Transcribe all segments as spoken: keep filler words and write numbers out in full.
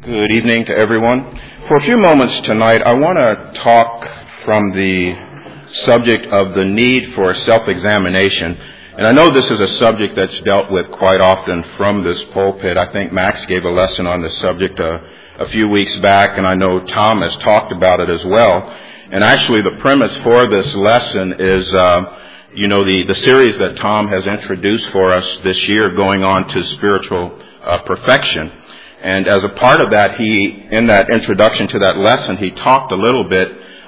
Good evening to everyone. For a few moments tonight, I want to talk from the subject of the need for self-examination. And I know this is a subject that's dealt with quite often from this pulpit. I think Max gave a lesson on this subject a, a few weeks back, and I know Tom has talked about it as well. And actually, the premise for this lesson is, uh, you know, the, the series that Tom has introduced for us this year, going on to spiritual uh, perfection. And as a part of that, he, in that introduction to that lesson, he talked a little bit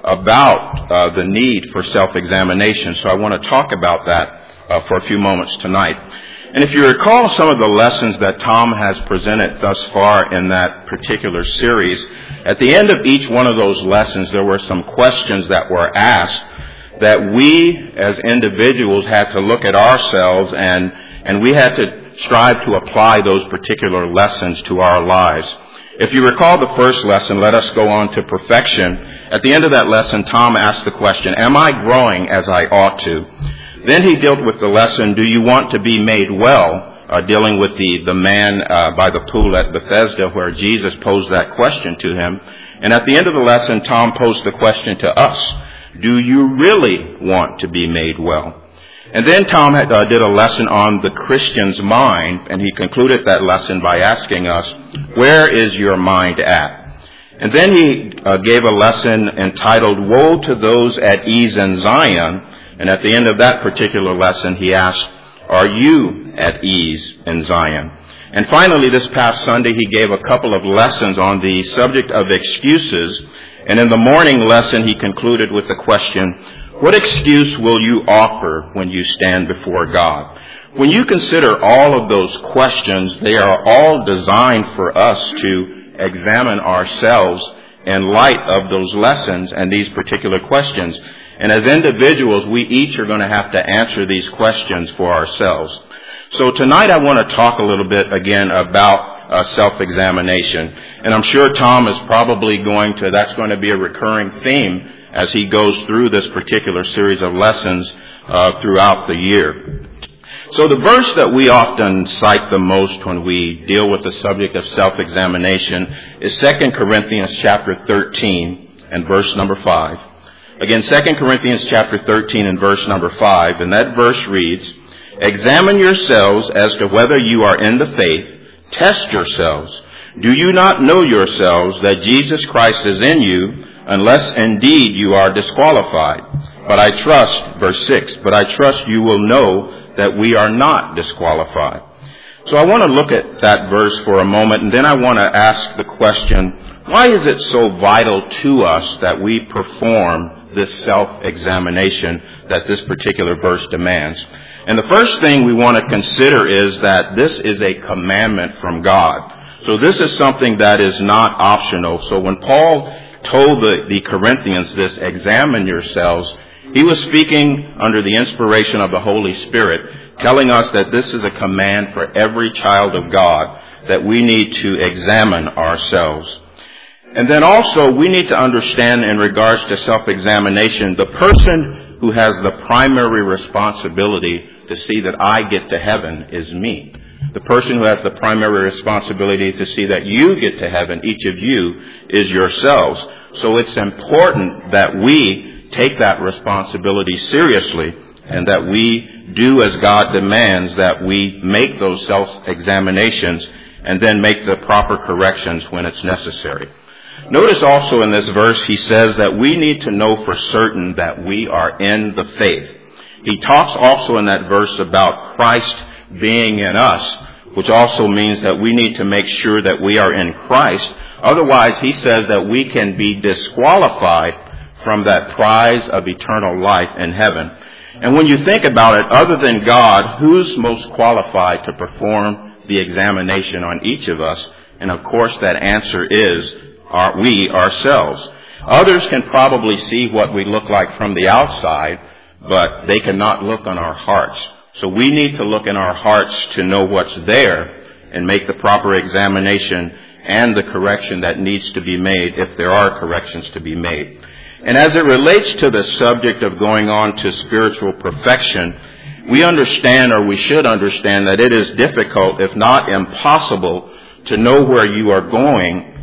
about uh, the need for self-examination. So I want to talk about that uh, for a few moments tonight. And if you recall some of the lessons that Tom has presented thus far in that particular series, at the end of each one of those lessons, there were some questions that were asked that we as individuals had to look at ourselves and, and we had to strive to apply those particular lessons to our lives. If you recall the first lesson, let us go on to perfection. At the end of that lesson, Tom asked the question, am I growing as I ought to? Then he dealt with the lesson, do you want to be made well? Uh, dealing with the, the man uh, by the pool at Bethesda where Jesus posed that question to him. And at the end of the lesson, Tom posed the question to us, do you really want to be made well? And then Tom had, uh, did a lesson on the Christian's mind, and he concluded that lesson by asking us, where is your mind at? And then he uh, gave a lesson entitled, Woe to Those at Ease in Zion. And at the end of that particular lesson, he asked, are you at ease in Zion? And finally, this past Sunday, he gave a couple of lessons on the subject of excuses. And in the morning lesson, he concluded with the question, what excuse will you offer when you stand before God? When you consider all of those questions, they are all designed for us to examine ourselves in light of those lessons and these particular questions. And as individuals, we each are going to have to answer these questions for ourselves. So tonight I want to talk a little bit again about uh, self-examination. And I'm sure Tom is probably going to, that's going to be a recurring theme as he goes through this particular series of lessons uh, throughout the year. So the verse that we often cite the most when we deal with the subject of self-examination is Second Corinthians chapter thirteen and verse number five. Again, Second Corinthians chapter thirteen and verse number five, and that verse reads, examine yourselves as to whether you are in the faith. Test yourselves. Do you not know yourselves that Jesus Christ is in you, unless indeed you are disqualified? But I trust, verse six, but I trust you will know that we are not disqualified. So I want to look at that verse for a moment, and then I want to ask the question, why is it so vital to us that we perform this self-examination that this particular verse demands? And the first thing we want to consider is that this is a commandment from God. So this is something that is not optional. So when Paul told the, the Corinthians this, examine yourselves, he was speaking under the inspiration of the Holy Spirit, telling us that this is a command for every child of God, that we need to examine ourselves. And then also we need to understand in regards to self-examination, the person who has the primary responsibility to see that I get to heaven is me. The person who has the primary responsibility to see that you get to heaven, each of you, is yourselves. So it's important that we take that responsibility seriously and that we do as God demands, that we make those self-examinations and then make the proper corrections when it's necessary. Notice also in this verse, he says that we need to know for certain that we are in the faith. He talks also in that verse about Christ being in us, which also means that we need to make sure that we are in Christ. Otherwise, he says that we can be disqualified from that prize of eternal life in heaven. And when you think about it, other than God, who's most qualified to perform the examination on each of us? And of course, that answer is are we ourselves. Others can probably see what we look like from the outside, but they cannot look on our hearts. So we need to look in our hearts to know what's there and make the proper examination and the correction that needs to be made if there are corrections to be made. And as it relates to the subject of going on to spiritual perfection, we understand, or we should understand, that it is difficult, if not impossible, to know where you are going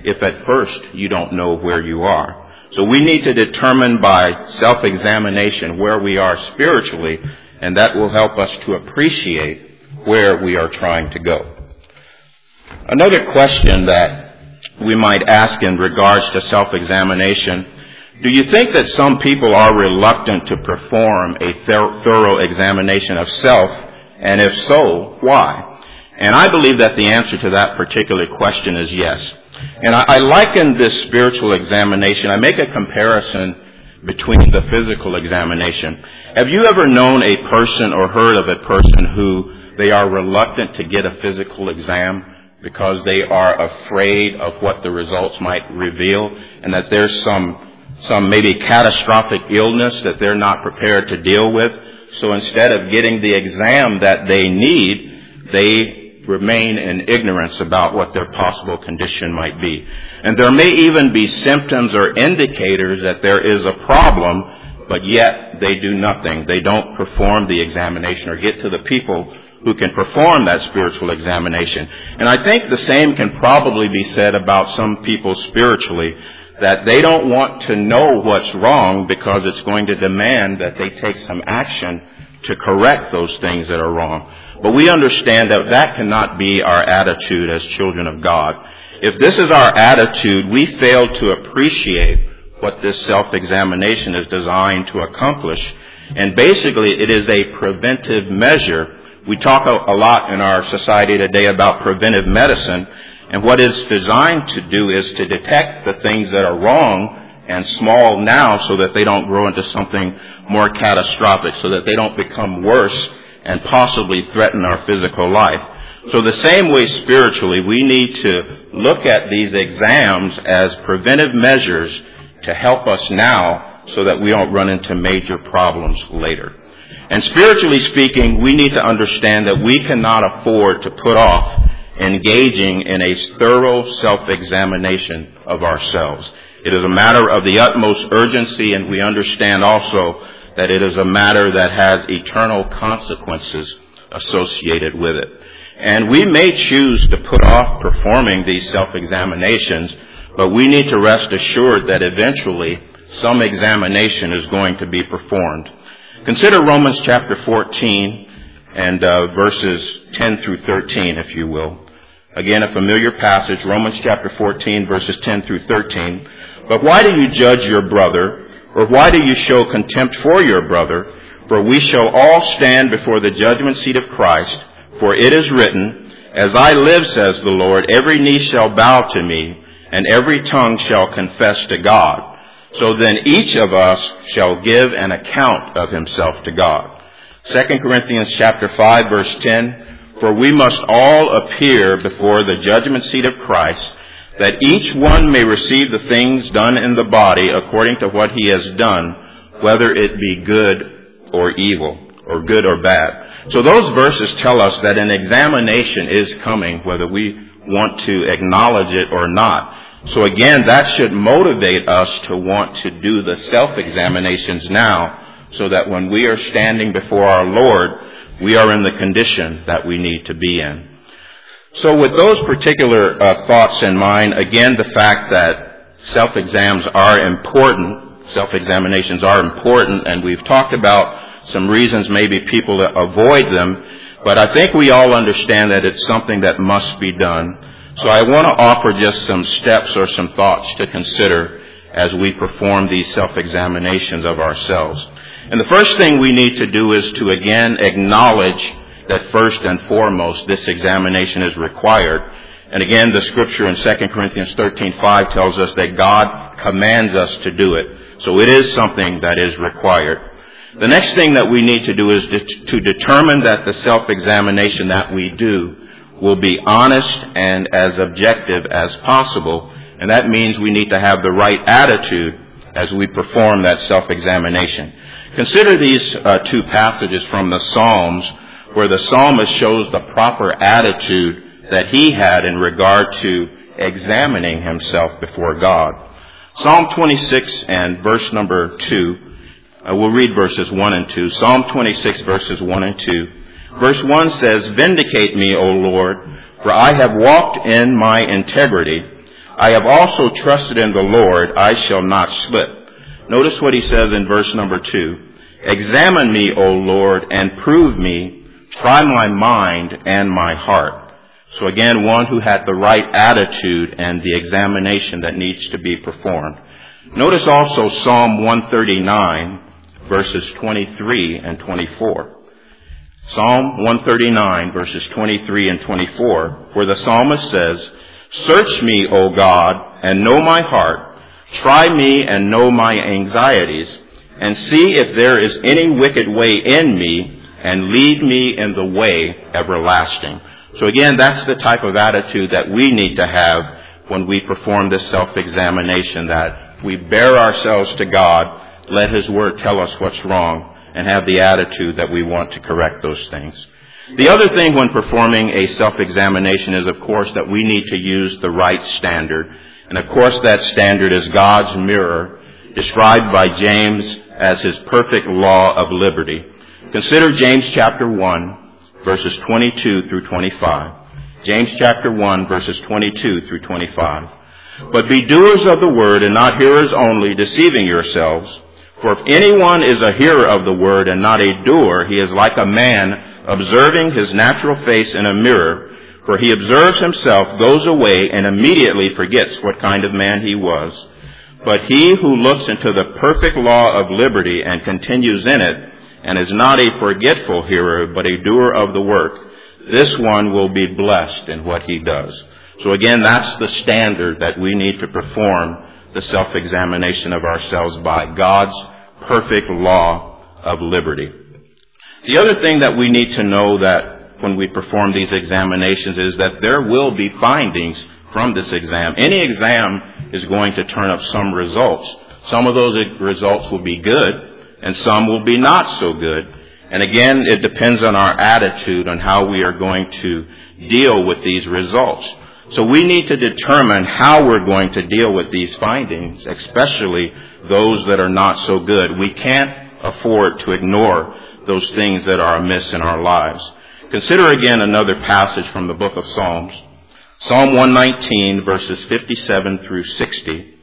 if at first you don't know where you are. So we need to determine by self-examination where we are spiritually, and that will help us to appreciate where we are trying to go. Another question that we might ask in regards to self-examination: do you think that some people are reluctant to perform a thorough examination of self? And if so, why? And I believe that the answer to that particular question is yes. And I, I liken this spiritual examination, I make a comparison between the physical examination. Have you ever known a person or heard of a person who they are reluctant to get a physical exam because they are afraid of what the results might reveal, and that there's some some maybe catastrophic illness that they're not prepared to deal with? So instead of getting the exam that they need, they remain in ignorance about what their possible condition might be. And there may even be symptoms or indicators that there is a problem, but yet they do nothing. They don't perform the examination or get to the people who can perform that spiritual examination. And I think the same can probably be said about some people spiritually, that they don't want to know what's wrong because it's going to demand that they take some action to correct those things that are wrong. But we understand that that cannot be our attitude as children of God. If this is our attitude, we fail to appreciate what this self-examination is designed to accomplish. And basically, it is a preventive measure. We talk a lot in our society today about preventive medicine. And what it's designed to do is to detect the things that are wrong and small now so that they don't grow into something more catastrophic, so that they don't become worse and possibly threaten our physical life. So the same way spiritually, we need to look at these exams as preventive measures to help us now so that we don't run into major problems later. And spiritually speaking, we need to understand that we cannot afford to put off engaging in a thorough self-examination of ourselves. It is a matter of the utmost urgency, and we understand also that it is a matter that has eternal consequences associated with it. And we may choose to put off performing these self-examinations, but we need to rest assured that eventually some examination is going to be performed. Consider Romans chapter fourteen and uh, verses ten through thirteen, if you will. Again, a familiar passage, Romans chapter fourteen, verses ten through thirteen. But why do you judge your brother, or why do you show contempt for your brother? For we shall all stand before the judgment seat of Christ. For it is written, As I live, says the Lord, every knee shall bow to me, and every tongue shall confess to God. So then each of us shall give an account of himself to God. Second Corinthians chapter five, verse ten. For we must all appear before the judgment seat of Christ, that each one may receive the things done in the body according to what he has done, whether it be good or evil, or good or bad. So those verses tell us that an examination is coming, whether we want to acknowledge it or not. So again, that should motivate us to want to do the self-examinations now, so that when we are standing before our Lord, we are in the condition that we need to be in. So with those particular uh, thoughts in mind, again, the fact that self-exams are important, self-examinations are important, and we've talked about some reasons maybe people avoid them, but I think we all understand that it's something that must be done. So I want to offer just some steps or some thoughts to consider as we perform these self-examinations of ourselves. And the first thing we need to do is to again acknowledge that first and foremost this examination is required. And again, the scripture in Second Corinthians thirteen five tells us that God commands us to do it. So it is something that is required. The next thing that we need to do is to determine that the self-examination that we do will be honest and as objective as possible. And that means we need to have the right attitude as we perform that self-examination. Consider these uh, two passages from the Psalms, where the psalmist shows the proper attitude that he had in regard to examining himself before God. Psalm twenty-six and verse number two. Uh, we'll read verses one and two. Psalm twenty-six, verses one and two. Verse one says, Vindicate me, O Lord, for I have walked in my integrity. I have also trusted in the Lord, I shall not slip. Notice what he says in verse number two. Examine me, O Lord, and prove me. Try my mind and my heart. So again, one who had the right attitude and the examination that needs to be performed. Notice also Psalm one thirty-nine, verses twenty-three and twenty-four. Psalm one thirty-nine, verses twenty-three and twenty-four, where the psalmist says, Search me, O God, and know my heart. Try me and know my anxieties, and see if there is any wicked way in me, and lead me in the way everlasting. So again, that's the type of attitude that we need to have when we perform this self-examination, that we bear ourselves to God, let His Word tell us what's wrong, and have the attitude that we want to correct those things. The other thing when performing a self-examination is, of course, that we need to use the right standard. And of course, that standard is God's mirror, described by James as His perfect law of liberty. Consider James chapter one, verses twenty-two through twenty-five. James chapter one, verses twenty-two through twenty-five. But be doers of the word and not hearers only, deceiving yourselves. For if anyone is a hearer of the word and not a doer, he is like a man observing his natural face in a mirror. For he observes himself, goes away, and immediately forgets what kind of man he was. But he who looks into the perfect law of liberty and continues in it, and is not a forgetful hearer, but a doer of the work, this one will be blessed in what he does. So again, that's the standard that we need to perform the self-examination of ourselves by, God's perfect law of liberty. The other thing that we need to know that when we perform these examinations is that there will be findings from this exam. Any exam is going to turn up some results. Some of those results will be good, and some will be not so good. And again, it depends on our attitude on how we are going to deal with these results. So we need to determine how we're going to deal with these findings, especially those that are not so good. We can't afford to ignore those things that are amiss in our lives. Consider again another passage from the book of Psalms. Psalm one nineteen, verses fifty-seven through sixty.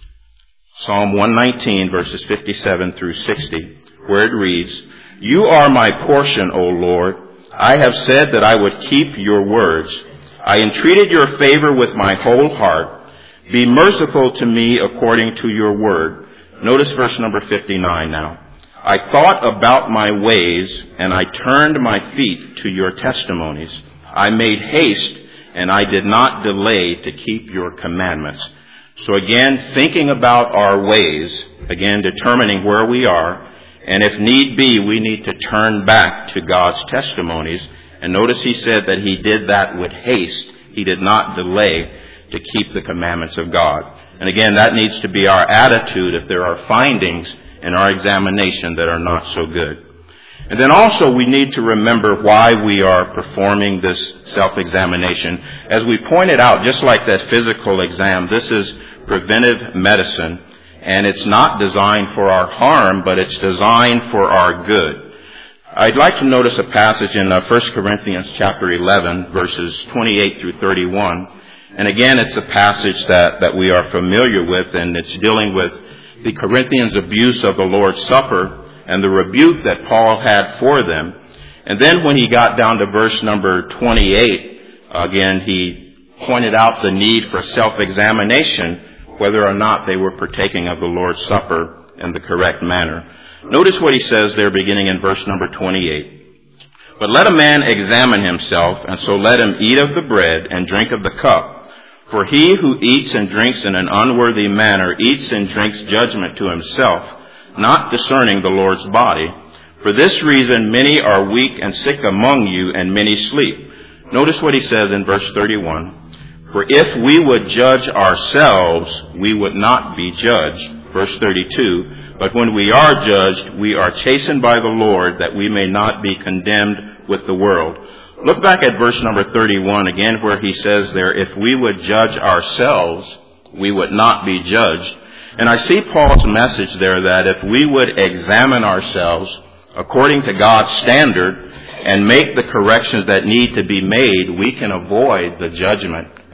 Psalm one nineteen, verses fifty-seven through sixty, where it reads, You are my portion, O Lord. I have said that I would keep your words. I entreated your favor with my whole heart. Be merciful to me according to your word. Notice verse number fifty-nine now. I thought about my ways, and I turned my feet to your testimonies. I made haste, and I did not delay to keep your commandments. So again, thinking about our ways, again, determining where we are, and if need be, we need to turn back to God's testimonies. And notice he said that he did that with haste. He did not delay to keep the commandments of God. And again, that needs to be our attitude if there are findings in our examination that are not so good. And then also we need to remember why we are performing this self-examination. As we pointed out, just like that physical exam, this is preventive medicine. And it's not designed for our harm, but it's designed for our good. I'd like to notice a passage in First Corinthians chapter eleven, verses twenty-eight through thirty-one. And again, it's a passage that, that we are familiar with, and it's dealing with the Corinthians' abuse of the Lord's Supper and the rebuke that Paul had for them. And then when he got down to verse number twenty-eight, again, he pointed out the need for self-examination, whether or not they were partaking of the Lord's Supper in the correct manner. Notice what he says there beginning in verse number twenty-eight. But let a man examine himself, and so let him eat of the bread and drink of the cup. For he who eats and drinks in an unworthy manner eats and drinks judgment to himself, not discerning the Lord's body. For this reason many are weak and sick among you, and many sleep. Notice what he says in verse thirty-one. For if we would judge ourselves, we would not be judged. Verse thirty-two. But when we are judged, we are chastened by the Lord, that we may not be condemned with the world. Look back at verse number thirty-one again, where he says there, if we would judge ourselves, we would not be judged. And I see Paul's message there that if we would examine ourselves according to God's standard and make the corrections that need to be made, we can avoid the judgment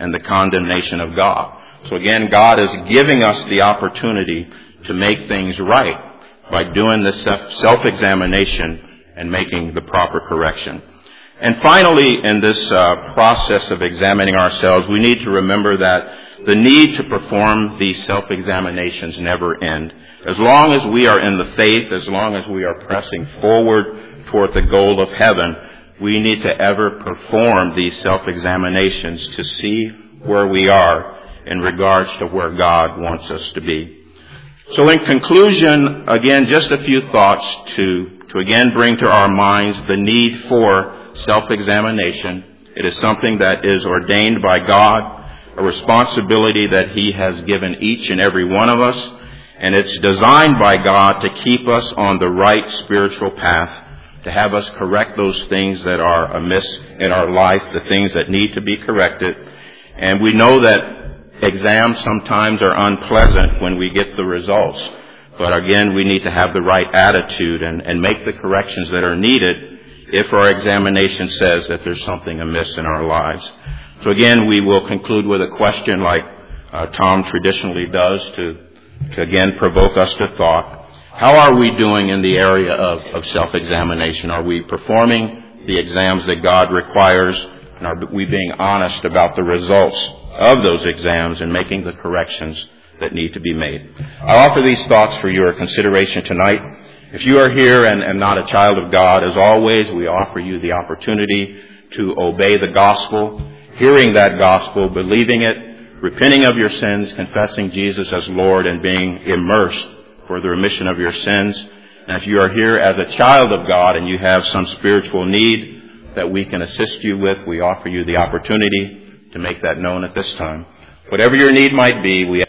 and the condemnation of God. So again, God is giving us the opportunity to make things right by doing the self-examination and making the proper correction. And finally, in this uh, process of examining ourselves, we need to remember that the need to perform these self-examinations never end. As long as we are in the faith, as long as we are pressing forward toward the goal of heaven, we need to ever perform these self-examinations to see where we are in regards to where God wants us to be. So in conclusion, again, just a few thoughts to, to again bring to our minds the need for self-examination. It is something that is ordained by God, a responsibility that He has given each and every one of us, and it's designed by God to keep us on the right spiritual path, to have us correct those things that are amiss in our life, the things that need to be corrected. And we know that exams sometimes are unpleasant when we get the results. But again, we need to have the right attitude and, and make the corrections that are needed if our examination says that there's something amiss in our lives. So again, we will conclude with a question like uh, Tom traditionally does to, to again provoke us to thought. How are we doing in the area of, of self-examination? Are we performing the exams that God requires? And are we being honest about the results of those exams and making the corrections that need to be made? I offer these thoughts for your consideration tonight. If you are here and, and not a child of God, as always, we offer you the opportunity to obey the gospel, hearing that gospel, believing it, repenting of your sins, confessing Jesus as Lord, and being immersed for the remission of your sins. And if you are here as a child of God and you have some spiritual need that we can assist you with, we offer you the opportunity to make that known at this time. Whatever your need might be, we